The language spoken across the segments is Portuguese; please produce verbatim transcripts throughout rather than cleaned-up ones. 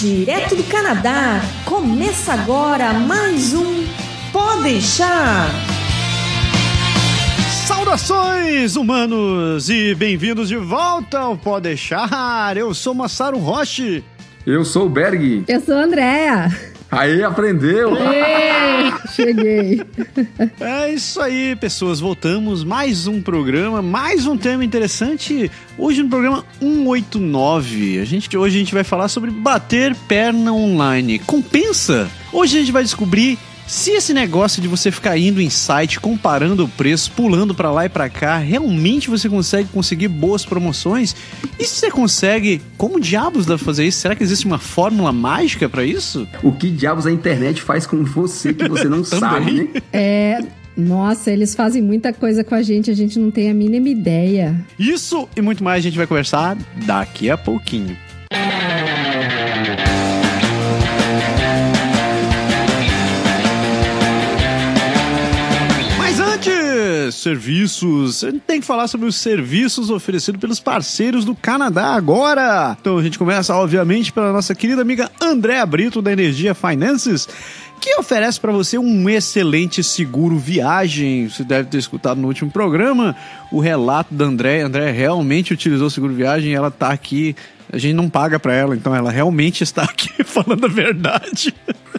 Direto do Canadá, começa agora mais um Pode Deixar. Saudações, humanos, e bem-vindos de volta ao Pode Deixar. Eu sou Massaro Roche. Eu sou o Berg. Eu sou a Andréa. Aí, aprendeu! Ei, cheguei! É isso aí, pessoas. Voltamos. Mais um programa, mais um tema interessante. Hoje no programa cento e oitenta e nove. A gente, hoje a gente vai falar sobre bater perna online. Compensa? Hoje a gente vai descobrir se esse negócio de você ficar indo em site, comparando o preço, pulando pra lá e pra cá, realmente você consegue conseguir boas promoções? E se você consegue, como diabos dá pra fazer isso? Será que existe uma fórmula mágica pra isso? O que diabos a internet faz com você que você não sabe, né? É... Nossa, eles fazem muita coisa com a gente, a gente não tem a mínima ideia. Isso e muito mais a gente vai conversar daqui a pouquinho. Serviços. A gente tem que falar sobre os serviços oferecidos pelos parceiros do Canadá agora. Então a gente começa, obviamente, pela nossa querida amiga Andréa Brito, da Energia Finances, que oferece para você um excelente seguro viagem. Você deve ter escutado no último programa o relato da Andréa. A Andréa realmente utilizou o seguro viagem e ela tá aqui. A gente não paga para ela, então ela realmente está aqui falando a verdade.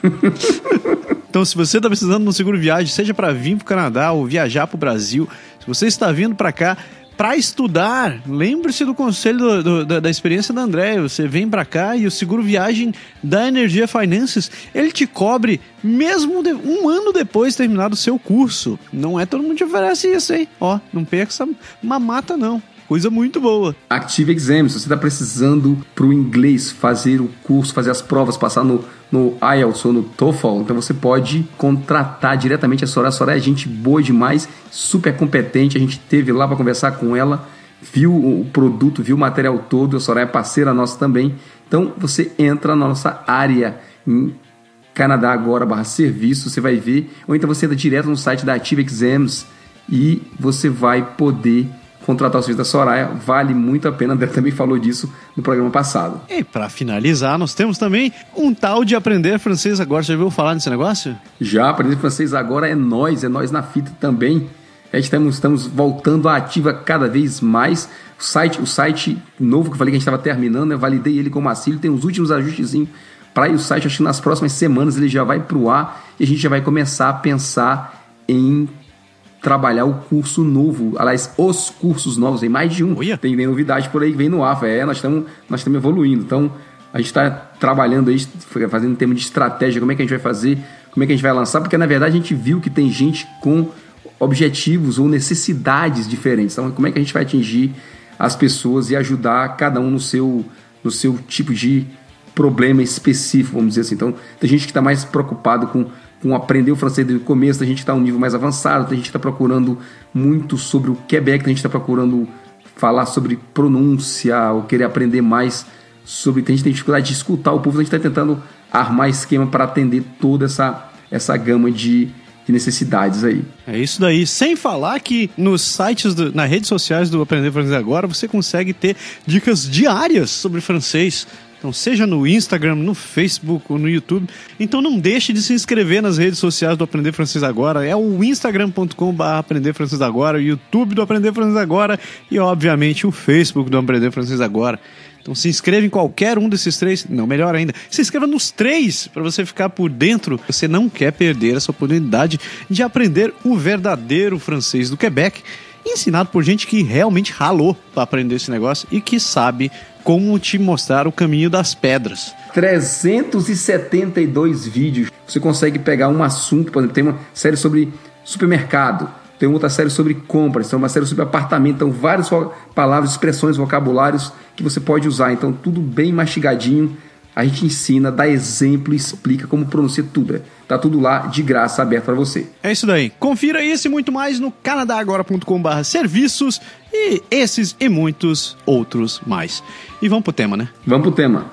Então, se você está precisando de um seguro viagem, seja para vir para o Canadá ou viajar para o Brasil, se você está vindo para cá para estudar, lembre-se do conselho do, do, da, da experiência da Andréa. Você vem para cá e o seguro viagem da Energia Finances, ele te cobre mesmo de, um ano depois de terminado o seu curso. Não é todo mundo que oferece isso, hein? Ó, não perca essa mamata, não. Coisa muito boa. Active Exams, se você está precisando para o inglês fazer o curso, fazer as provas, passar no, no I E L T S ou no TOEFL, então você pode contratar diretamente a Soraya. A Soraya é gente boa demais, super competente. A gente esteve lá para conversar com ela, viu o produto, viu o material todo. A Soraya é parceira nossa também. Então você entra na nossa área em Canadá agora, barra serviço, você vai ver. Ou então você entra direto no site da Active Exams e você vai poder contratar o serviço da Soraya. Vale muito a pena. A André também falou disso no programa passado. E para finalizar, nós temos também um tal de aprender francês agora. Já ouviu falar nesse negócio? Já, aprender francês agora é nós, é nós na fita também. A gente estamos, estamos voltando à ativa cada vez mais. O site, o site novo que eu falei que a gente estava terminando, eu validei ele com o Marcílio, tem os últimos ajustezinhos para ir o site. Acho que nas próximas semanas ele já vai para o ar e a gente já vai começar a pensar em trabalhar o curso novo, aliás, os cursos novos, tem mais de um. Uia. Tem, tem novidade por aí que vem no ar, é, nós estamos nós estamos evoluindo, então a gente está trabalhando aí, fazendo um tema de estratégia, como é que a gente vai fazer, como é que a gente vai lançar, porque na verdade a gente viu que tem gente com objetivos ou necessidades diferentes, então como é que a gente vai atingir as pessoas e ajudar cada um no seu, no seu tipo de problema específico, vamos dizer assim. Então tem gente que está mais preocupado com com aprender o francês desde o começo, a gente está um nível mais avançado, a gente está procurando muito sobre o Quebec, a gente está procurando falar sobre pronúncia, ou querer aprender mais sobre... A gente tem dificuldade de escutar o povo, a gente está tentando armar esquema para atender toda essa, essa gama de, de necessidades aí. É isso daí. Sem falar que nos sites, do, nas redes sociais do Aprender Francês Agora, você consegue ter dicas diárias sobre francês. Então, seja no Instagram, no Facebook ou no YouTube. Então, não deixe de se inscrever nas redes sociais do Aprender Francês Agora. É o instagram ponto com barra Aprender Francês Agora, o YouTube do Aprender Francês Agora e, obviamente, o Facebook do Aprender Francês Agora. Então, se inscreva em qualquer um desses três. Não, melhor ainda, se inscreva nos três para você ficar por dentro. Você não quer perder essa oportunidade de aprender o verdadeiro francês do Quebec, ensinado por gente que realmente ralou para aprender esse negócio e que sabe como te mostrar o caminho das pedras. trezentos e setenta e dois vídeos. Você consegue pegar um assunto, por exemplo, tem uma série sobre supermercado, tem outra série sobre compras, tem uma série sobre apartamento, então várias palavras, expressões, vocabulários que você pode usar. Então tudo bem mastigadinho. A gente ensina, dá exemplo e explica como pronunciar tudo. Tá tudo lá de graça, aberto para você. É isso daí. Confira isso e muito mais no canadagora ponto com barra serviços e esses e muitos outros mais. E vamos pro tema, né? Vamos pro tema.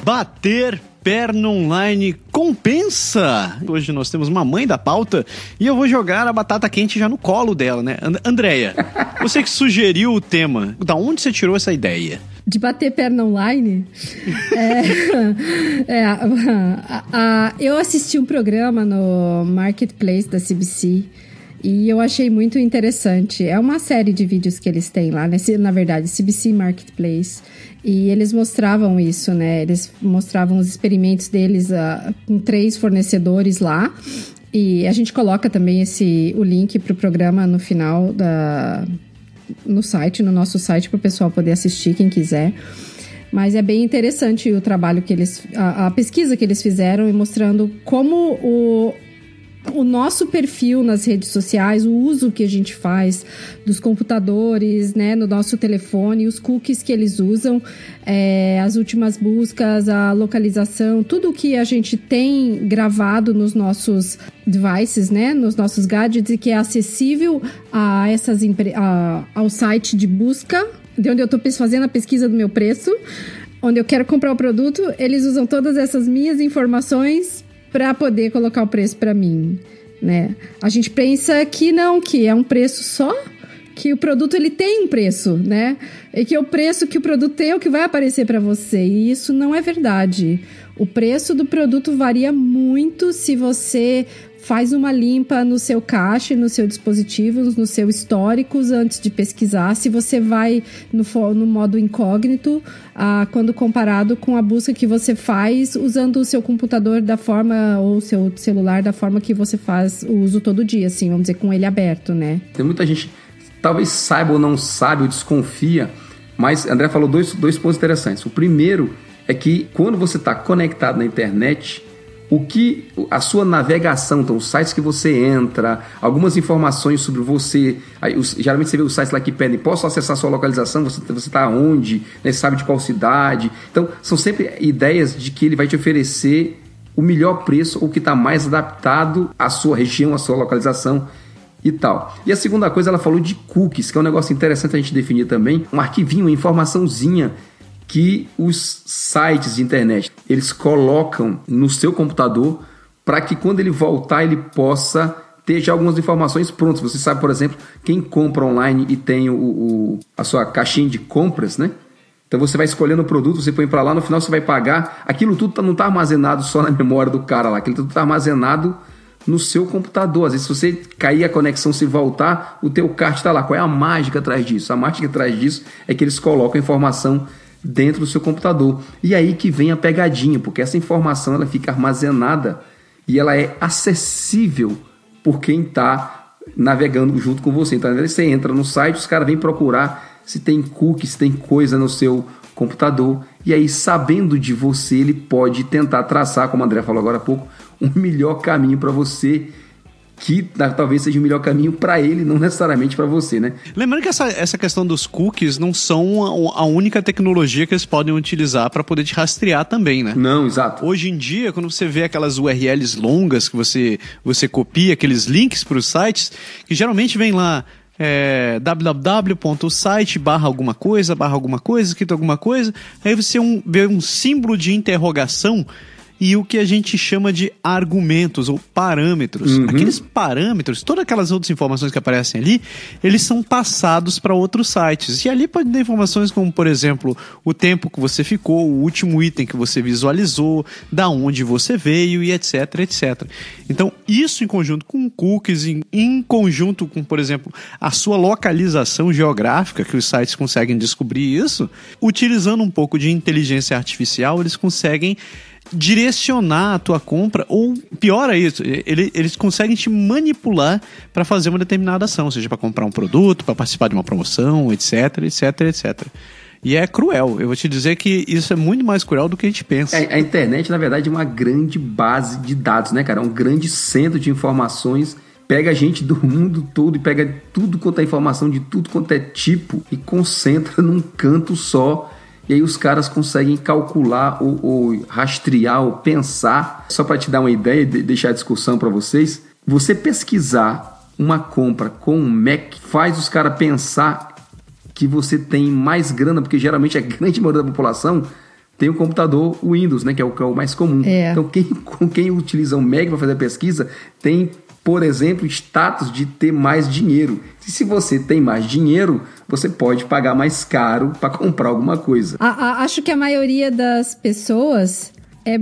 Bater perna online compensa? Hoje nós temos uma mãe da pauta e eu vou jogar a batata quente já no colo dela, né? And- Andréia, você que sugeriu o tema, da onde você tirou essa ideia? De bater perna online? é, é, a, a, a, eu assisti um programa no Marketplace da C B C e eu achei muito interessante. É uma série de vídeos que eles têm lá, né? Na verdade, C B C Marketplace. E eles mostravam isso, né? Eles mostravam os experimentos deles uh, com três fornecedores lá. E a gente coloca também esse, o link para o programa no final da... no site, no nosso site, para o pessoal poder assistir, quem quiser. Mas é bem interessante o trabalho que eles... A, a pesquisa que eles fizeram e mostrando como o, o nosso perfil nas redes sociais, o uso que a gente faz dos computadores, né, no nosso telefone, os cookies que eles usam, é, as últimas buscas, a localização, tudo que a gente tem gravado nos nossos devices, né, nos nossos gadgets e que é acessível a essas empre- a, ao site de busca, de onde eu estou fazendo a pesquisa do meu preço, onde eu quero comprar o produto, eles usam todas essas minhas informações para poder colocar o preço para mim, né? A gente pensa que não, que é um preço só, que o produto ele tem um preço, né? E que o preço que o produto tem é o que vai aparecer para você. E isso não é verdade. O preço do produto varia muito se você faz uma limpa no seu cache, no seu dispositivo, no seu históricos antes de pesquisar. Se você vai no, no modo incógnito, ah, quando comparado com a busca que você faz usando o seu computador da forma, ou o seu celular da forma que você faz o uso todo dia, assim, vamos dizer, com ele aberto, né? Tem muita gente, talvez saiba ou não sabe, ou desconfia, mas André falou dois, dois pontos interessantes. O primeiro é que quando você está conectado na internet, o que a sua navegação, então os sites que você entra, algumas informações sobre você, aí, os, geralmente você vê os sites lá que pedem, posso acessar a sua localização, você está onde, né, sabe de qual cidade, então são sempre ideias de que ele vai te oferecer o melhor preço ou que está mais adaptado à sua região, à sua localização e tal. E a segunda coisa, ela falou de cookies, que é um negócio interessante a gente definir também, um arquivinho, uma informaçãozinha que os sites de internet, eles colocam no seu computador para que quando ele voltar, ele possa ter já algumas informações prontas. Você sabe, por exemplo, quem compra online e tem o, o, a sua caixinha de compras, né? Então você vai escolhendo o produto, você põe para lá, no final você vai pagar. Aquilo tudo não está armazenado só na memória do cara lá, aquilo tudo está armazenado no seu computador. Às vezes, se você cair a conexão, se voltar, o teu cart está lá. Qual é a mágica atrás disso? A mágica atrás disso é que eles colocam a informação dentro do seu computador. E aí que vem a pegadinha, porque essa informação ela fica armazenada e ela é acessível por quem está navegando junto com você. Então, às vezes você entra no site, os caras vêm procurar se tem cookie, se tem coisa no seu computador, e aí, sabendo de você, ele pode tentar traçar, como o André falou agora há pouco, um melhor caminho para você, que talvez seja o melhor caminho para ele, não necessariamente para você, né? Lembrando que essa, essa questão dos cookies não são a, a única tecnologia que eles podem utilizar para poder te rastrear também, né? Não, exato. Hoje em dia, quando você vê aquelas U R Ls longas que você, você copia, aqueles links para os sites, que geralmente vem lá é, www.site barra alguma coisa, barra alguma coisa, escrito alguma coisa, aí você um, vê um símbolo de interrogação e o que a gente chama de argumentos ou parâmetros. Uhum. Aqueles parâmetros, todas aquelas outras informações que aparecem ali, eles são passados para outros sites. E ali pode ter informações como, por exemplo, o tempo que você ficou, o último item que você visualizou, da onde você veio e etc, etcétera. Então, isso em conjunto com cookies, em, em conjunto com, por exemplo, a sua localização geográfica, que os sites conseguem descobrir isso, utilizando um pouco de inteligência artificial, eles conseguem direcionar a tua compra, ou pior é isso, ele, eles conseguem te manipular para fazer uma determinada ação, seja para comprar um produto, para participar de uma promoção, etc, etc, etcétera. E é cruel, eu vou te dizer que isso é muito mais cruel do que a gente pensa. É, a internet, na verdade, é uma grande base de dados, né, cara? É um grande centro de informações, pega a gente do mundo todo e pega tudo quanto é informação de tudo quanto é tipo e concentra num canto só. E aí os caras conseguem calcular ou, ou rastrear ou pensar. Só para te dar uma ideia e deixar a discussão para vocês, você pesquisar uma compra com um Mac faz os caras pensar que você tem mais grana, porque geralmente a grande maioria da população tem o computador Windows, né, que é o, que é o mais comum. É. Então, quem, quem utiliza o Mac para fazer a pesquisa tem, por exemplo, status de ter mais dinheiro. E se você tem mais dinheiro, você pode pagar mais caro para comprar alguma coisa. A, a, acho que a maioria das pessoas é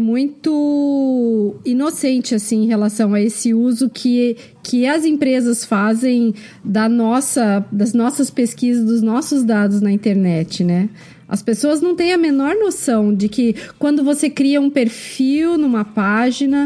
muito inocente, assim, em relação a esse uso que, que as empresas fazem da nossa, das nossas pesquisas, dos nossos dados na internet, né? As pessoas não têm a menor noção de que quando você cria um perfil numa página,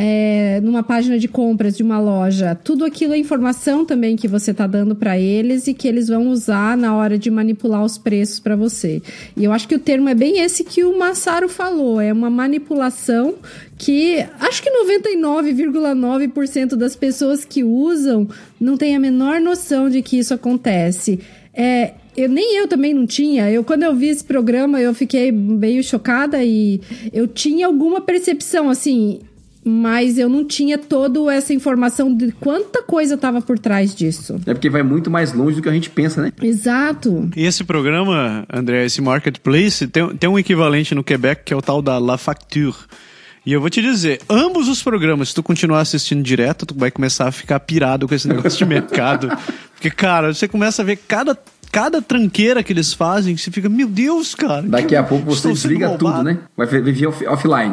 é, numa página de compras de uma loja, tudo aquilo é informação também que você está dando para eles e que eles vão usar na hora de manipular os preços para você. E eu acho que o termo é bem esse que o Massaro falou, é uma manipulação que acho que noventa e nove vírgula nove por cento das pessoas que usam não tem a menor noção de que isso acontece. É... Eu, nem eu também não tinha. Eu, quando eu vi esse programa, eu fiquei meio chocada e eu tinha alguma percepção, assim, mas eu não tinha toda essa informação de quanta coisa estava por trás disso. É porque vai muito mais longe do que a gente pensa, né? Exato. E esse programa, André, esse Marketplace, tem, tem um equivalente no Quebec, que é o tal da La Facture. E eu vou te dizer, ambos os programas, se tu continuar assistindo direto, tu vai começar a ficar pirado com esse negócio de mercado. Porque, cara, você começa a ver cada... Cada tranqueira que eles fazem, você fica, meu Deus, cara. Daqui a pouco você desliga tudo, né? Vai viver off- offline.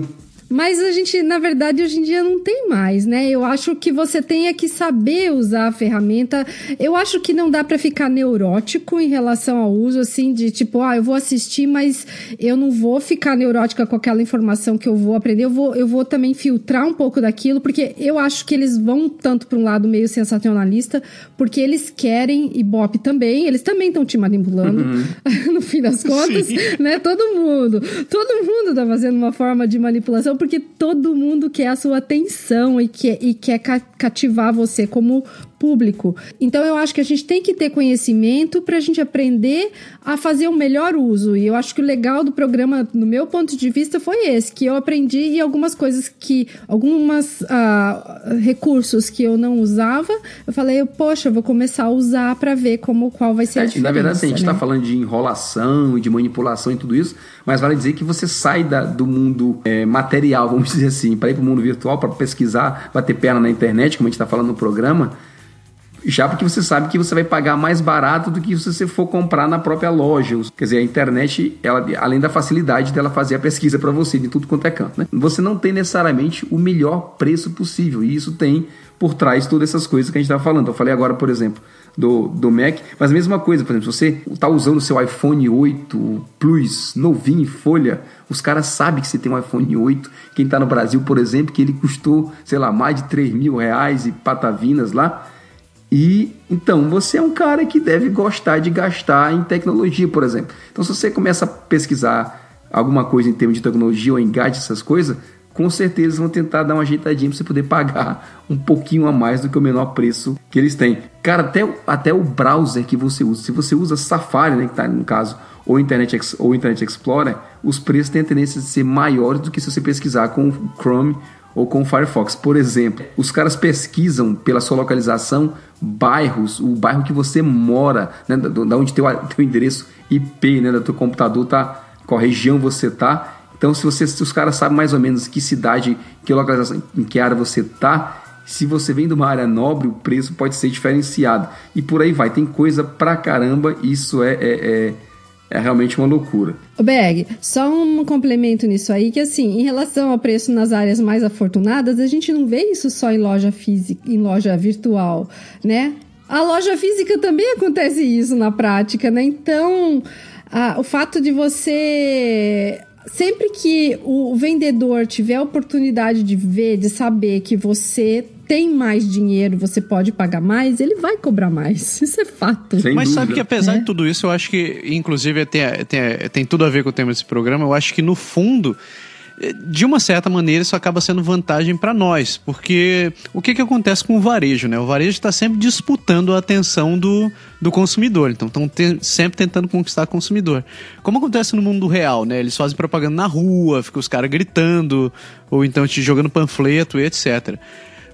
Mas a gente, na verdade, hoje em dia não tem mais, né? Eu acho que você tem que saber usar a ferramenta. Eu acho que não dá pra ficar neurótico em relação ao uso, assim, de tipo, ah, eu vou assistir, mas eu não vou ficar neurótica com aquela informação que eu vou aprender. Eu vou, eu vou também filtrar um pouco daquilo, porque eu acho que eles vão tanto pra um lado meio sensacionalista, porque eles querem, e Ibope também, eles também estão te manipulando, uhum. No fim das contas, sim, né? Todo mundo, todo mundo tá fazendo uma forma de manipulação, porque todo mundo quer a sua atenção e quer, e quer cativar você como público. Então eu acho que a gente tem que ter conhecimento para a gente aprender a fazer um melhor uso. E eu acho que o legal do programa, no meu ponto de vista, foi esse, que eu aprendi e algumas coisas que, algumas uh, recursos que eu não usava, eu falei, poxa, eu vou começar a usar para ver como, qual vai ser a é, diferença. Na verdade, assim, a gente está né? falando de enrolação e de manipulação e tudo isso, mas vale dizer que você sai da, do mundo é, material, vamos dizer assim, para ir para o mundo virtual, para pesquisar, bater perna na internet, como a gente está falando no programa, já porque você sabe que você vai pagar mais barato do que se você for comprar na própria loja. Quer dizer, a internet, ela, além da facilidade dela fazer a pesquisa para você de tudo quanto é canto, né? Você não tem necessariamente o melhor preço possível, e isso tem por trás todas essas coisas que a gente estava falando. Eu falei agora, por exemplo, do, do Mac, mas a mesma coisa, por exemplo, se você está usando o seu iPhone oito Plus, novinho, em folha, os caras sabem que você tem um iPhone oito, quem está no Brasil, por exemplo, que ele custou, sei lá, mais de três mil reais e patavinas lá. E então você é um cara que deve gostar de gastar em tecnologia, por exemplo. Então, se você começa a pesquisar alguma coisa em termos de tecnologia ou engate essas coisas, com certeza vão tentar dar uma ajeitadinha para você poder pagar um pouquinho a mais do que o menor preço que eles têm. Cara, até, até o browser que você usa, se você usa Safari, né, que tá no caso, ou Internet, ou Internet Explorer, os preços têm a tendência de ser maiores do que se você pesquisar com o Chrome ou com o Firefox. Por exemplo, os caras pesquisam pela sua localização bairros, o bairro que você mora, né, da, da onde teu, teu endereço I P, né, do teu computador tá, qual região você tá. Então, se, você, se os caras sabem mais ou menos que cidade, que localização, em que área você tá, se você vem de uma área nobre, o preço pode ser diferenciado. E por aí vai, tem coisa pra caramba, isso é... é, é É realmente uma loucura. Ô Berg, só um complemento nisso aí, que assim, em relação ao preço nas áreas mais afortunadas, a gente não vê isso só em loja física, em loja virtual, né? A loja física também acontece isso na prática, né? Então, a, o fato de você... Sempre que o vendedor tiver a oportunidade de ver, de saber que você tem mais dinheiro, você pode pagar mais, ele vai cobrar mais. Isso é fato. Sem Mas dúvida. Sabe que apesar é. de tudo isso, eu acho que, inclusive, tem, tem, tem tudo a ver com o tema desse programa, eu acho que no fundo, de uma certa maneira, isso acaba sendo vantagem para nós, porque o que, que acontece com o varejo, né? O varejo está sempre disputando a atenção do, do consumidor, então estão te, sempre tentando conquistar o consumidor. Como acontece no mundo real, né? Eles fazem propaganda na rua, ficam os caras gritando, ou então te jogando panfleto e etcétera.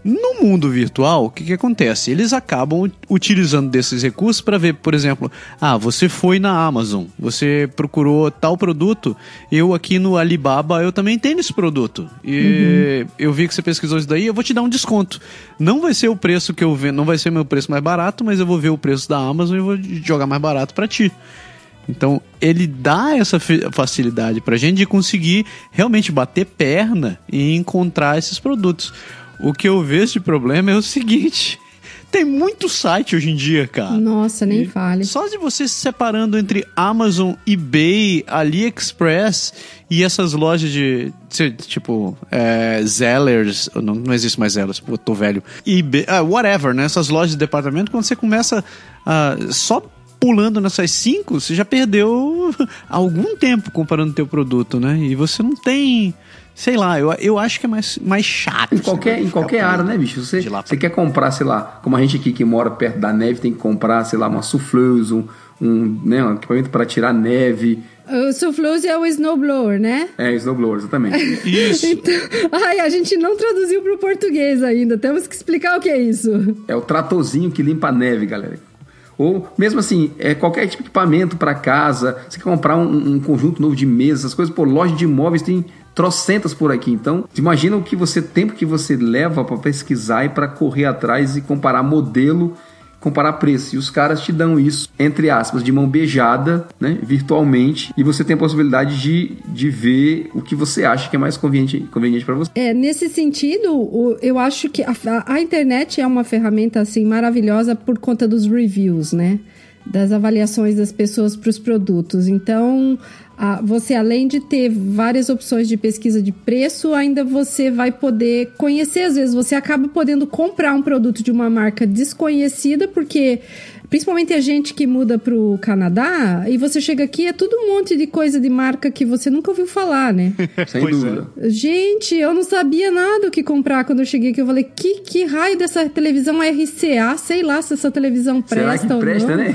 No mundo virtual, o que, que acontece? Eles acabam utilizando desses recursos para ver, por exemplo, ah, você foi na Amazon, você procurou tal produto, eu aqui no Alibaba, eu também tenho esse produto. E uhum. eu vi que você pesquisou isso daí, eu vou te dar um desconto. Não vai ser o preço que eu vendo, não vai ser meu preço mais barato, mas eu vou ver o preço da Amazon e vou jogar mais barato para ti. Então, ele dá essa facilidade pra gente de conseguir realmente bater perna e encontrar esses produtos. O que eu vejo de problema é o seguinte: tem muito site hoje em dia, cara. Nossa, nem e fale. Só de você se separando entre Amazon, eBay, AliExpress e essas lojas de, tipo, é, Zellers, não, não existe mais Zellers, pô, tô velho. eBay, ah, whatever, né? Essas lojas de departamento, quando você começa a só pulando nessas cinco, você já perdeu algum tempo comparando o teu produto, né? E você não tem... Sei lá, eu, eu acho que é mais, mais chato. Em qualquer, em qualquer área, né, bicho? Você, você quer comprar, sei lá, como a gente aqui que mora perto da neve, tem que comprar, sei lá, uma souffleuse, um, um, né, um equipamento para tirar neve. O souffleuse é o snowblower, né? É, snowblower, exatamente. Isso. Então, ai, a gente não traduziu para o português ainda, temos que explicar o que é isso. É o tratorzinho que limpa a neve, galera. Ou mesmo assim, é qualquer tipo de equipamento para casa, você quer comprar um, um conjunto novo de mesas, essas coisas, pô, loja de imóveis tem trocentas por aqui. Então, imagina o que você, tempo que você leva para pesquisar e para correr atrás e comparar modelo, comparar preço. E os caras te dão isso, entre aspas, de mão beijada, né, virtualmente, e você tem a possibilidade de, de ver o que você acha que é mais conveniente, conveniente para você. É, nesse sentido, eu acho que a, a internet é uma ferramenta assim maravilhosa por conta dos reviews, né? Das avaliações das pessoas para os produtos. Então, a, você, além de ter várias opções de pesquisa de preço, ainda você vai poder conhecer. Às vezes, você acaba podendo comprar um produto de uma marca desconhecida, porque... Principalmente a gente que muda pro Canadá, e você chega aqui, é tudo um monte de coisa de marca que você nunca ouviu falar, né? Sem dúvida. É. Gente, eu não sabia nada o que comprar quando eu cheguei aqui. Eu falei, que, que raio dessa televisão R C A? Sei lá se essa televisão presta. Será que presta, ou não. Né?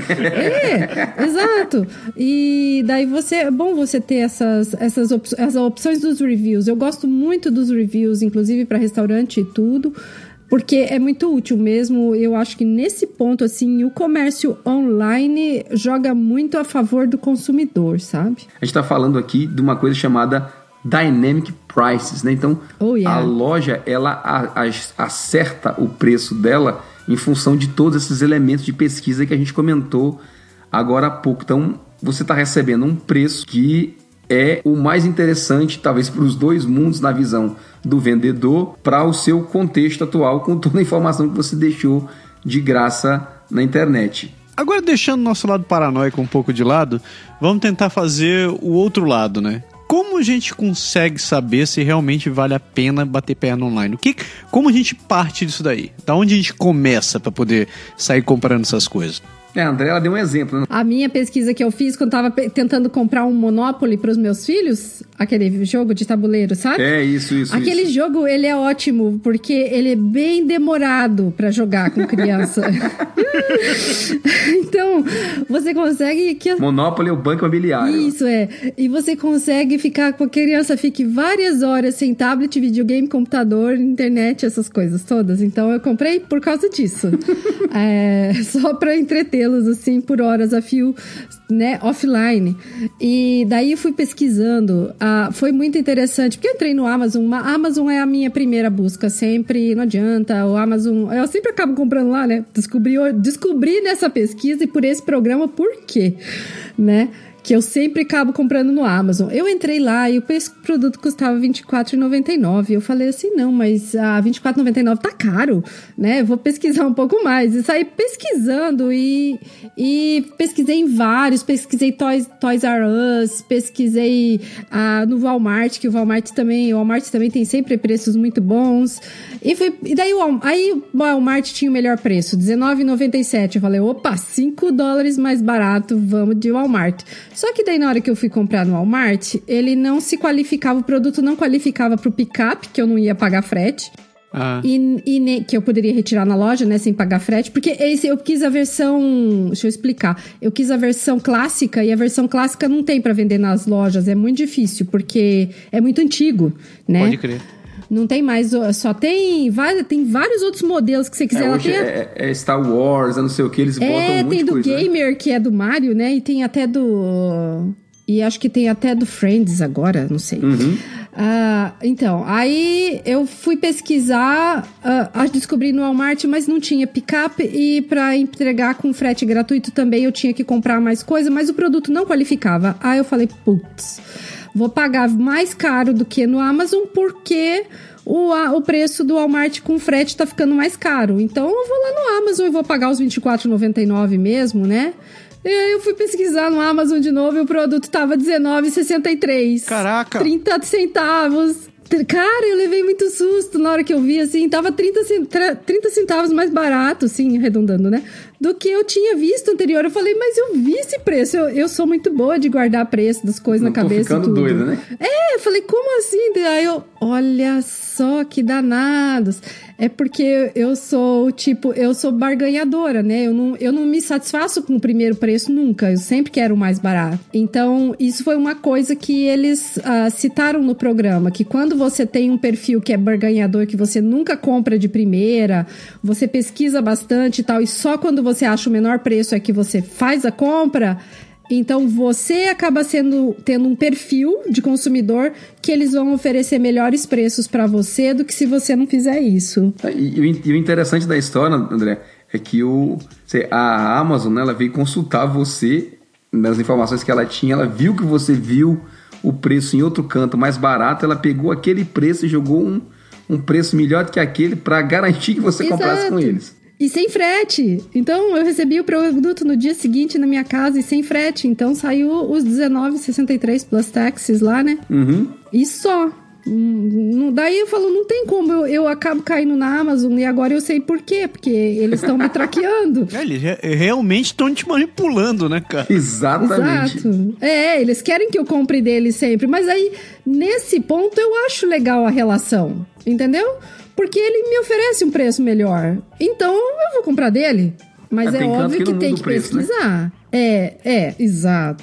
É, exato. E daí você, é bom você ter essas, essas, op- essas opções dos reviews. Eu gosto muito dos reviews, inclusive para restaurante e tudo. Porque é muito útil mesmo. Eu acho que nesse ponto, assim, o comércio online joga muito a favor do consumidor, sabe? A gente está falando aqui de uma coisa chamada Dynamic Prices, né? Então, oh, yeah. a loja, ela a, a, acerta o preço dela em função de todos esses elementos de pesquisa que a gente comentou agora há pouco. Então, você está recebendo um preço que é o mais interessante, talvez, para os dois mundos na visão do vendedor, para o seu contexto atual, com toda a informação que você deixou de graça na internet. Agora, deixando o nosso lado paranoico um pouco de lado, vamos tentar fazer o outro lado, né? Como a gente consegue saber se realmente vale a pena bater perna online? O que, como a gente parte disso daí? Da onde a gente começa para poder sair comprando essas coisas? É, a André, ela deu um exemplo, né? A minha pesquisa que eu fiz quando tava pe- tentando comprar um Monopoly para os meus filhos, aquele jogo de tabuleiro, sabe? É, isso, isso, Aquele isso. jogo, ele é ótimo, porque ele é bem demorado para jogar com criança. Então, você consegue... que Monopoly é o banco imobiliário. Isso, é. E você consegue ficar com a criança, fique várias horas sem tablet, videogame, computador, internet, essas coisas todas. Então, eu comprei por causa disso. é, só para entretê-los, assim, por horas a fio, né, offline. E daí eu fui pesquisando. Ah, foi muito interessante, porque eu entrei no Amazon. A Amazon é a minha primeira busca, sempre, não adianta. O Amazon, eu sempre acabo comprando lá, né? Descobri, descobri nessa pesquisa e por esse programa por quê, né? Que eu sempre acabo comprando no Amazon. Eu entrei lá e o produto custava vinte e quatro reais e noventa e nove centavos. Eu falei assim, não, mas a vinte e quatro reais e noventa e nove centavos tá caro, né? Vou pesquisar um pouco mais. E saí pesquisando e, e pesquisei em vários. Pesquisei Toys, Toys R Us, pesquisei ah, no Walmart, que o Walmart também, o Walmart também tem sempre preços muito bons. E, fui, e daí o, aí o Walmart tinha o melhor preço, dezenove reais e noventa e sete centavos. Eu falei, opa, cinco dólares mais barato, vamos de Walmart. Só que daí na hora que eu fui comprar no Walmart, ele não se qualificava, o produto não qualificava pro pick-up, que eu não ia pagar frete. Ah. E, e ne, que eu poderia retirar na loja, né, sem pagar frete. Porque esse, eu quis a versão... Deixa eu explicar. Eu quis a versão clássica e a versão clássica não tem pra vender nas lojas. É muito difícil, porque é muito antigo, né? Pode crer. Não tem mais, só tem, tem vários outros modelos que você quiser. É, Ela tem a... é, é Star Wars, eu não sei o que, eles botam é, um monte tem de do coisa, Gamer, né? que é do Mario, né? E tem até do... E acho que tem até do Friends agora, não sei. Uhum. Uh, então, aí eu fui pesquisar, uh, descobri no Walmart, mas não tinha picape. E para entregar com frete gratuito também eu tinha que comprar mais coisa, mas o produto não qualificava. Aí eu falei, putz, vou pagar mais caro do que no Amazon porque... O, a, o preço do Walmart com frete tá ficando mais caro. Então eu vou lá no Amazon e vou pagar os vinte e quatro reais e noventa e nove centavos mesmo, né? E aí eu fui pesquisar no Amazon de novo e o produto tava dezenove reais e sessenta e três centavos. Caraca! trinta centavos. Cara, eu levei muito susto na hora que eu vi, assim, tava trinta centavos mais barato, assim, arredondando, né? Do que eu tinha visto anterior. Eu falei, mas eu vi esse preço. Eu, eu sou muito boa de guardar preço das coisas Não na cabeça. Tô ficando e tudo. doida, né? É, eu falei, como assim? Aí eu, olha só que danados. É porque eu sou, tipo, eu sou barganhadora, né? Eu não, eu não me satisfaço com o primeiro preço nunca. Eu sempre quero o mais barato. Então, isso foi uma coisa que eles uh, citaram no programa, que quando você tem um perfil que é barganhador, que você nunca compra de primeira, você pesquisa bastante e tal, e só quando você acha o menor preço é que você faz a compra... Então, você acaba sendo, tendo um perfil de consumidor que eles vão oferecer melhores preços para você do que se você não fizer isso. E, e o interessante da história, André, é que o, a Amazon, né, ela veio consultar você nas informações que ela tinha, ela viu que você viu o preço em outro canto mais barato, ela pegou aquele preço e jogou um, um preço melhor do que aquele para garantir que você Exato. Comprasse com eles. E sem frete. Então, eu recebi o produto no dia seguinte na minha casa e sem frete. Então, saiu os dezenove reais e sessenta e três centavos plus taxes lá, né? Uhum. E só. Daí eu falo, não tem como, eu, eu acabo caindo na Amazon e agora eu sei por quê, porque eles estão me traqueando. É, eles re- realmente estão te manipulando, né, cara? Exatamente. Exato. É, eles querem que eu compre deles sempre, mas aí, nesse ponto, eu acho legal a relação, entendeu? Porque ele me oferece um preço melhor. Então, eu vou comprar dele. Mas é, é óbvio que, que tem que preço, pesquisar. Né? É, é, exato.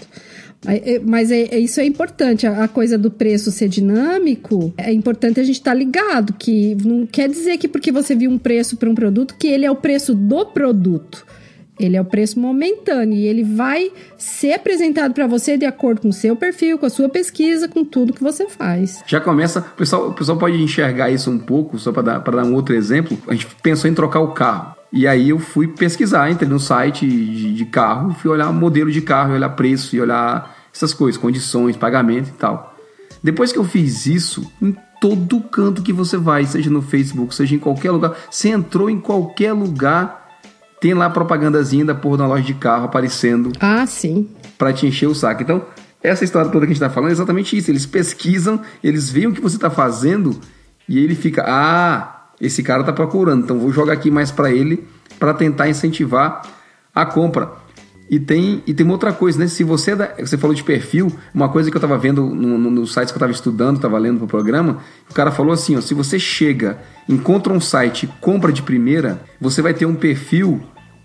Mas é, é, isso é importante. A, a coisa do preço ser dinâmico, é importante a gente estar tá ligado. Que não quer dizer que porque você viu um preço para um produto, que ele é o preço do produto. Ele é o preço momentâneo e ele vai ser apresentado para você de acordo com o seu perfil, com a sua pesquisa, com tudo que você faz. Já começa, o pessoal, o pessoal pode enxergar isso um pouco, só para dar, para dar um outro exemplo. A gente pensou em trocar o carro. E aí eu fui pesquisar, entrei no site de, de carro, fui olhar modelo de carro, olhar preço e olhar essas coisas, condições, pagamento e tal. Depois que eu fiz isso, em todo canto que você vai, seja no Facebook, seja em qualquer lugar, você entrou em qualquer lugar... Tem lá a propagandazinha da porra da loja de carro aparecendo. Ah, sim. Pra te encher o saco. Então, essa história toda que a gente tá falando é exatamente isso. Eles pesquisam, eles veem o que você tá fazendo e ele fica... Ah, esse cara tá procurando, então vou jogar aqui mais pra ele pra tentar incentivar a compra. E tem, e tem uma outra coisa, né? Se você, é da, você falou de perfil, uma coisa que eu tava vendo no, no, no site que eu tava estudando, tava lendo pro programa, o cara falou assim, ó, se você chega, encontra um site, compra de primeira, você vai ter um perfil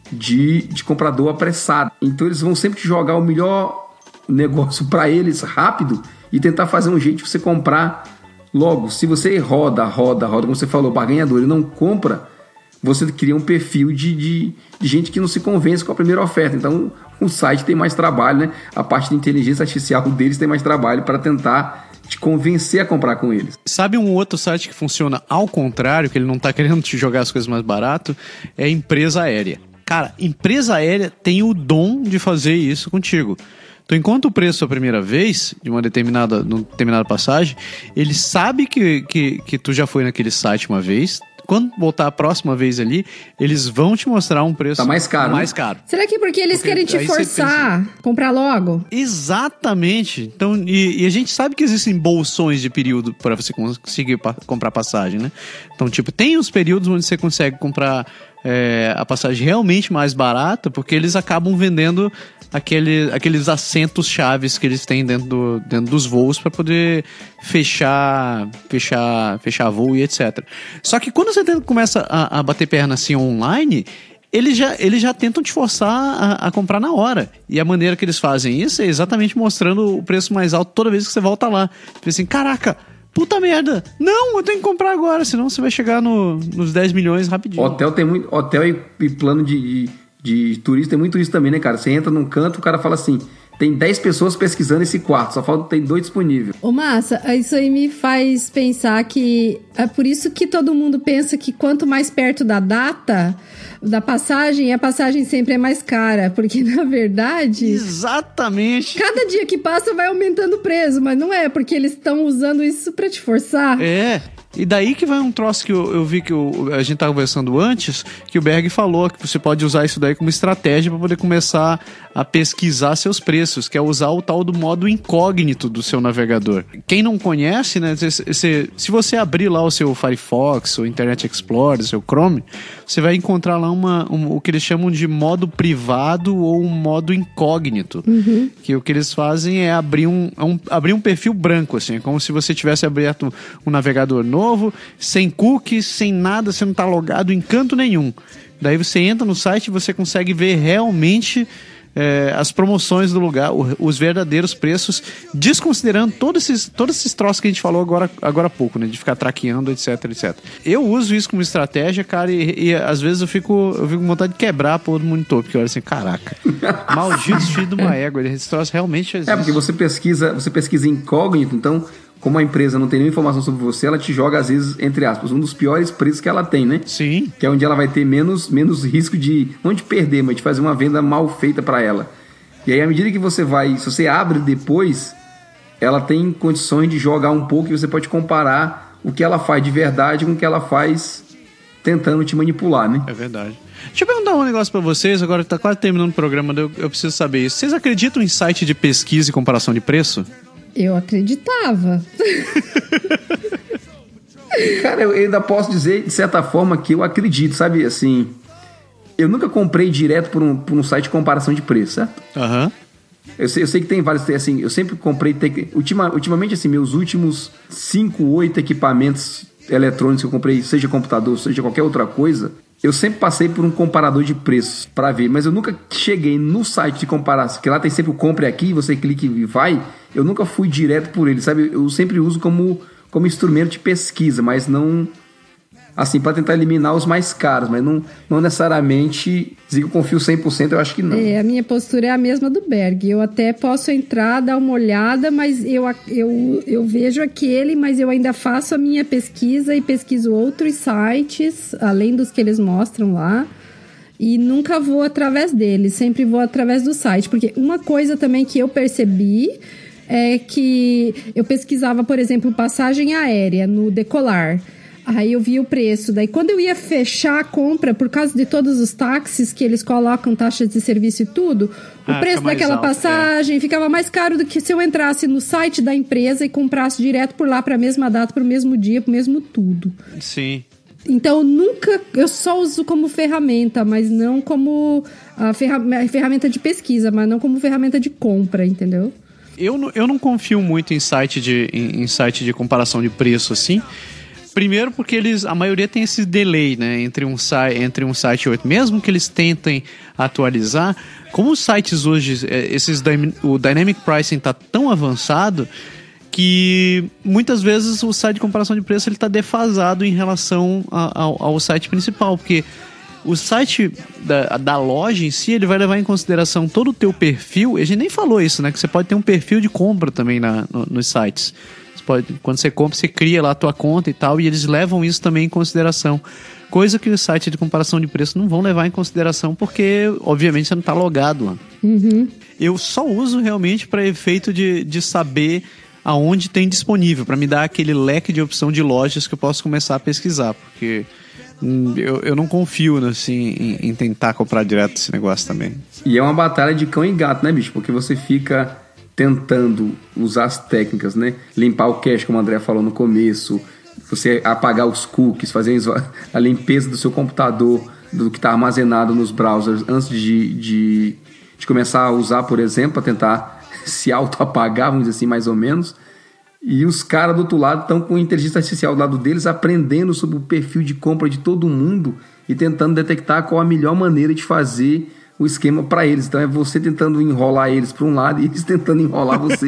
de, de comprador apressado. Então eles vão sempre te jogar o melhor negócio para eles rápido e tentar fazer um jeito de você comprar logo. Se você roda, roda, roda, como você falou, barganhador, e não compra, você cria um perfil de, de, de gente que não se convence com a primeira oferta. Então o site tem mais trabalho, né? A parte de inteligência artificial deles tem mais trabalho para tentar te convencer a comprar com eles. Sabe um outro site que funciona ao contrário, que ele não tá querendo te jogar as coisas mais barato? É a empresa aérea. Cara, empresa aérea tem o dom de fazer isso contigo. Então, enquanto o preço a primeira vez, de uma determinada, numa determinada passagem, ele sabe que, que, que tu já foi naquele site uma vez. Quando voltar a próxima vez ali, eles vão te mostrar um preço tá mais caro. Mais né? caro. Será que é porque eles porque querem te forçar a comprar logo? Exatamente. Então, e, e a gente sabe que existem bolsões de período para você conseguir pa- comprar passagem, né? Então, tipo, tem os períodos onde você consegue comprar é, a passagem realmente mais barata, porque eles acabam vendendo aquele, aqueles assentos chaves que eles têm dentro, do, dentro dos voos para poder fechar, fechar, fechar voo e etcétera. Só que quando você começa a, a bater perna assim online, eles já, eles já tentam te forçar a, a comprar na hora. E a maneira que eles fazem isso é exatamente mostrando o preço mais alto toda vez que você volta lá. Tipo assim, caraca, puta merda, não, eu tenho que comprar agora, senão você vai chegar no, nos dez milhões rapidinho. Hotel tem muito, hotel e, e plano de, de, de turista tem muito isso também, né, cara? Você entra num canto, o cara fala assim, tem dez pessoas pesquisando esse quarto, só falta tem dois disponíveis. Ô, Massa, isso aí me faz pensar que é por isso que todo mundo pensa que quanto mais perto da data da passagem, a passagem sempre é mais cara, porque na verdade... Exatamente. Cada dia que passa vai aumentando o preço, mas não é, porque eles estão usando isso pra te forçar. É, e daí que vai um troço que eu, eu vi que eu, a gente tava conversando antes, que o Berg falou que você pode usar isso daí como estratégia para poder começar a pesquisar seus preços, que é usar o tal do modo incógnito do seu navegador. Quem não conhece, né, se, se, se você abrir lá o seu Firefox, o Internet Explorer, o seu Chrome, você vai encontrar lá uma, um, o que eles chamam de modo privado ou um modo incógnito. Uhum. Que o que eles fazem é abrir um, é um, abrir um perfil branco, assim, é como se você tivesse aberto um navegador novo, sem cookies, sem nada, você não está logado em canto nenhum. Daí você entra no site e você consegue ver realmente é, as promoções do lugar, o, os verdadeiros preços, desconsiderando todos esses, todos esses troços que a gente falou agora, agora há pouco, né? De ficar traqueando, etc, etcétera. Eu uso isso como estratégia, cara, e, e às vezes eu fico, eu fico com vontade de quebrar a porra do monitor, porque eu olho assim, caraca, maldito filho de uma égua, esse troço realmente existe. É, porque você pesquisa, você pesquisa incógnito, então... Como a empresa não tem nenhuma informação sobre você, ela te joga, às vezes, entre aspas, um dos piores preços que ela tem, né? Sim. Que é onde ela vai ter menos, menos risco de, não de perder, mas de fazer uma venda mal feita para ela. E aí, à medida que você vai, se você abre depois, ela tem condições de jogar um pouco e você pode comparar o que ela faz de verdade com o que ela faz tentando te manipular, né? É verdade. Deixa eu perguntar um negócio pra vocês, agora que tá quase terminando o programa, eu, eu preciso saber isso. Vocês acreditam em site de pesquisa e comparação de preço? Eu acreditava. Cara, eu ainda posso dizer, de certa forma, que eu acredito, sabe? Assim, eu nunca comprei direto por um, por um site de comparação de preço, certo? Aham. Uhum. Eu sei, eu sei que tem vários, assim, eu sempre comprei, ultima, ultimamente, assim, meus últimos cinco, oito equipamentos eletrônicos que eu comprei, seja computador, seja qualquer outra coisa, eu sempre passei por um comparador de preços para ver, mas eu nunca cheguei no site de comparação, que lá tem sempre o compre aqui, você clica e vai, eu nunca fui direto por ele, sabe? Eu sempre uso como, como instrumento de pesquisa, mas não, assim, para tentar eliminar os mais caros, mas não, não necessariamente dizer que eu confio cem por cento, eu acho que não. É, a minha postura é a mesma do Berg, eu até posso entrar, dar uma olhada, mas eu, eu, eu vejo aquele, mas eu ainda faço a minha pesquisa e pesquiso outros sites, além dos que eles mostram lá, e nunca vou através deles, sempre vou através do site, porque uma coisa também que eu percebi é que eu pesquisava, por exemplo, passagem aérea no Decolar. Aí eu via o preço. Daí quando eu ia fechar a compra, por causa de todos os táxis que eles colocam, taxas de serviço e tudo, o ah, preço daquela alto, passagem é. ficava mais caro do que se eu entrasse no site da empresa e comprasse direto por lá para a mesma data, para o mesmo dia, para o mesmo tudo. Sim. Então, nunca... Eu só uso como ferramenta, mas não como a ferramenta de pesquisa, mas não como ferramenta de compra, entendeu? Eu não, eu não confio muito em site de, em, em site de comparação de preço, assim. Primeiro porque eles, a maioria tem esse delay, né, entre um, entre um site e outro. Mesmo que eles tentem atualizar, como os sites hoje, esses, o Dynamic Pricing está tão avançado que muitas vezes o site de comparação de preço está defasado em relação a, ao, ao site principal, porque o site da, da loja em si, ele vai levar em consideração todo o teu perfil. A gente nem falou isso, né, que você pode ter um perfil de compra também na, no, nos sites. Pode, quando você compra, você cria lá a tua conta e tal, e eles levam isso também em consideração. Coisa que os sites de comparação de preço não vão levar em consideração, porque, obviamente, você não está logado lá. Uhum. Eu só uso realmente para efeito de, de saber aonde tem disponível, para me dar aquele leque de opção de lojas que eu posso começar a pesquisar, porque hum, eu, eu não confio assim, em, em tentar comprar direto esse negócio também. E é uma batalha de cão e gato, né, bicho? Porque você fica tentando usar as técnicas, né? Limpar o cache, como o André falou no começo, você apagar os cookies, fazer a limpeza do seu computador, do que está armazenado nos browsers, antes de, de, de começar a usar, por exemplo, para tentar se auto-apagar, vamos dizer assim, mais ou menos. E os caras do outro lado estão com a inteligência artificial do lado deles, aprendendo sobre o perfil de compra de todo mundo e tentando detectar qual a melhor maneira de fazer o esquema para eles. Então é você tentando enrolar eles para um lado e eles tentando enrolar você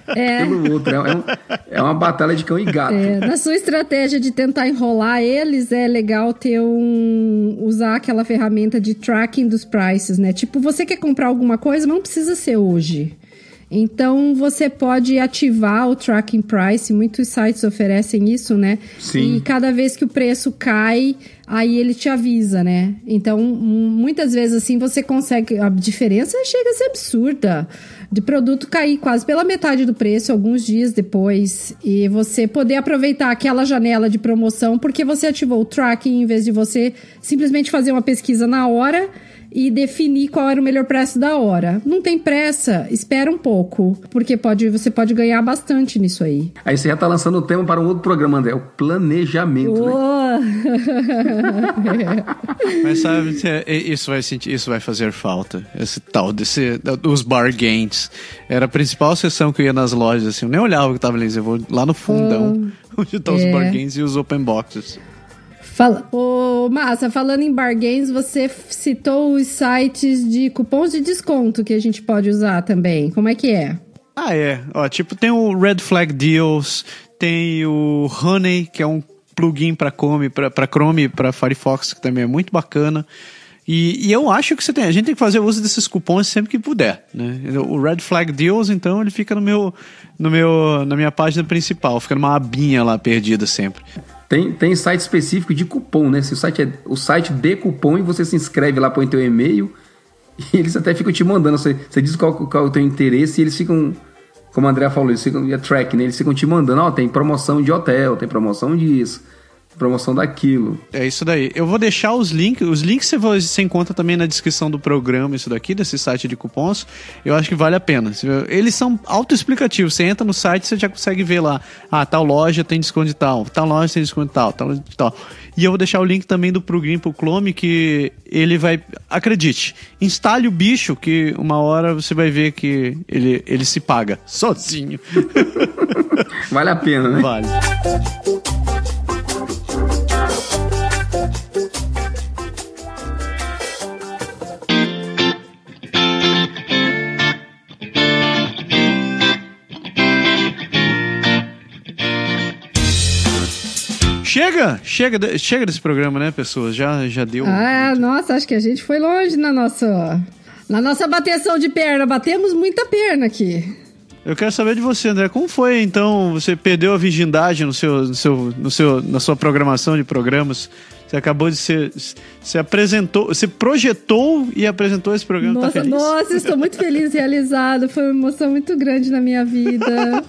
É. pelo outro. É, um, é uma batalha de cão e gato. É, na sua estratégia de tentar enrolar eles, é legal ter um... usar aquela ferramenta de tracking dos prices, né? Tipo, você quer comprar alguma coisa, mas não precisa ser hoje. Então, você pode ativar o tracking price. Muitos sites oferecem isso, né? Sim. E cada vez que o preço cai, aí ele te avisa, né? Então, muitas vezes assim, você consegue... A diferença chega a ser absurda. De produto cair quase pela metade do preço alguns dias depois. E você poder aproveitar aquela janela de promoção porque você ativou o tracking em vez de você simplesmente fazer uma pesquisa na hora e definir qual era o melhor preço da hora. Não tem pressa, espera um pouco, porque pode, você pode ganhar bastante nisso aí. Aí você já tá lançando o tema para um outro programa, André, o planejamento, oh. né? Mas sabe, isso vai, sentir, isso vai fazer falta. Esse tal, desse, os bargains. Era a principal sessão que eu ia nas lojas, assim, eu nem olhava o que tava ali, eu vou lá no fundão, oh. onde estão é. os bargains e os open boxes. Fala... Ô, Massa, falando em bargains, você citou os sites de cupons de desconto que a gente pode usar também. Como é que é? Ah, é. Ó, tipo, tem o Red Flag Deals, tem o Honey, que é um plugin para Chrome, para Chrome, para Firefox, que também é muito bacana. E, e eu acho que você tem, a gente tem que fazer uso desses cupons sempre que puder, né? O Red Flag Deals, então, ele fica no meu, no meu, na minha página principal, fica numa abinha lá perdida sempre. Tem, tem site específico de cupom, né? Se o site é o site de cupom e você se inscreve lá, põe teu e-mail e eles até ficam te mandando. Você, você diz qual, qual é o teu interesse e eles ficam, como a Andrea falou, eles ficam via track, né? Eles ficam te mandando, ó, oh, tem promoção de hotel, tem promoção disso, promoção daquilo. É isso daí. Eu vou deixar os links. Os links você, vai, você encontra também na descrição do programa, isso daqui, desse site de cupons. Eu acho que vale a pena. Eles são autoexplicativos. Você entra no site, você já consegue ver lá. Ah, tal loja tem desconto de tal. Tal loja tem desconto de tal. Tal loja de tal. E eu vou deixar o link também do plugin pro Chrome, que ele vai... Acredite, instale o bicho, que uma hora você vai ver que ele, ele se paga sozinho. Vale a pena, né? Vale. Chega, chega, chega desse programa, né, pessoas? Já, já deu... Ah, muito... nossa, acho que a gente foi longe na nossa, na nossa bateção de perna. Batemos muita perna aqui. Eu quero saber de você, André. Como foi, então, você perdeu a virgindade no seu, no seu, no seu, na sua programação de programas? Você acabou de ser... Você apresentou... Você projetou e apresentou esse programa. Nossa, tá feliz? Nossa, estou muito feliz e realizado. Foi uma emoção muito grande na minha vida.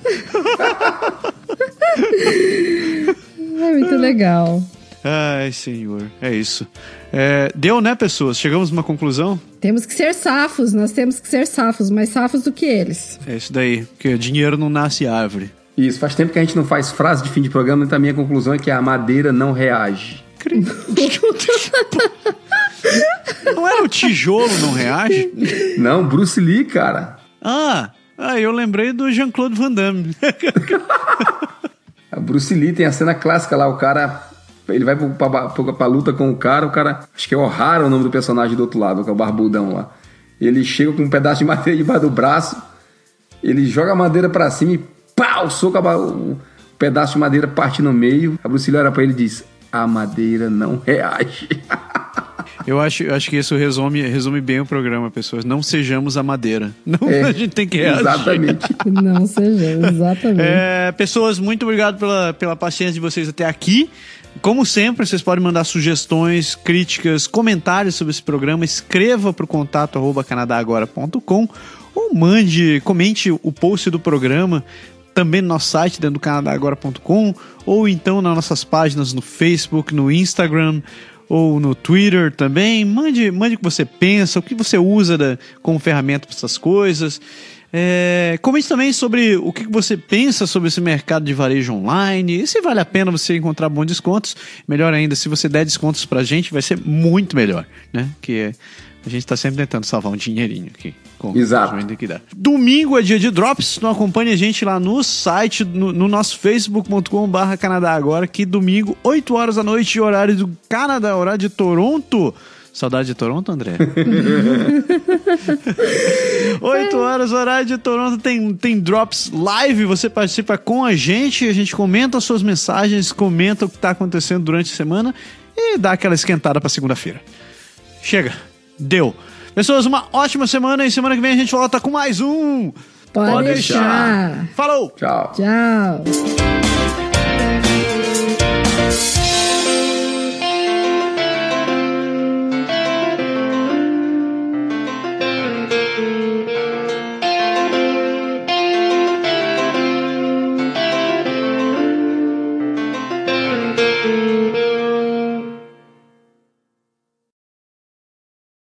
É muito legal. Ai, senhor. É isso. É, deu, né, pessoas? Chegamos numa conclusão? Temos que ser safos. Nós temos que ser safos. Mais safos do que eles. É isso daí. Porque dinheiro não nasce árvore. Isso. Faz tempo que a gente não faz frase de fim de programa. Então a minha conclusão é que a madeira não reage. Não era o tijolo não reage? Não, Bruce Lee, cara. Ah, ah eu lembrei do Jean-Claude Van Damme. A Bruce Lee tem a cena clássica lá, o cara, ele vai pra, pra, pra, pra luta com o cara, o cara, acho que é O'Hara o nome do personagem do outro lado, que é o barbudão lá. Ele chega com um pedaço de madeira debaixo do braço, ele joga a madeira pra cima e pau, soca o, o pedaço de madeira parte no meio. A Bruce Lee olha pra ele e diz, a madeira não reage. Eu acho, eu acho que isso resume, resume bem o programa, pessoas. Não sejamos a madeira. Não, é, a gente tem que reagir. Exatamente. Não sejamos, exatamente. É, pessoas, muito obrigado pela, pela paciência de vocês até aqui. Como sempre, vocês podem mandar sugestões, críticas, comentários sobre esse programa. Escreva para o contato arroba canadagora ponto com ou mande, comente o post do programa também no nosso site, dentro do canadagora ponto com, ou então nas nossas páginas no Facebook, no Instagram ou no Twitter também. Mande, mande o que você pensa, o que você usa da, como ferramenta para essas coisas. É, comente também sobre o que você pensa sobre esse mercado de varejo online e se vale a pena você encontrar bons descontos. Melhor ainda, se você der descontos pra gente, vai ser muito melhor, né? Que a gente tá sempre tentando salvar um dinheirinho aqui. Exato. Que dá. Domingo é dia de Drops. Não acompanhe a gente lá no site, no, no nosso facebook ponto com barra Canadá Agora, que domingo, oito horas da noite, horário do Canadá, horário de Toronto. Saudade de Toronto, André? oito horas, horário de Toronto, tem, tem Drops Live, você participa com a gente, a gente comenta as suas mensagens, comenta o que está acontecendo durante a semana e dá aquela esquentada para segunda-feira. Chega, deu. Pessoas, uma ótima semana e semana que vem a gente volta com mais um Pode, Pode deixar. deixar. Falou! Tchau. Tchau.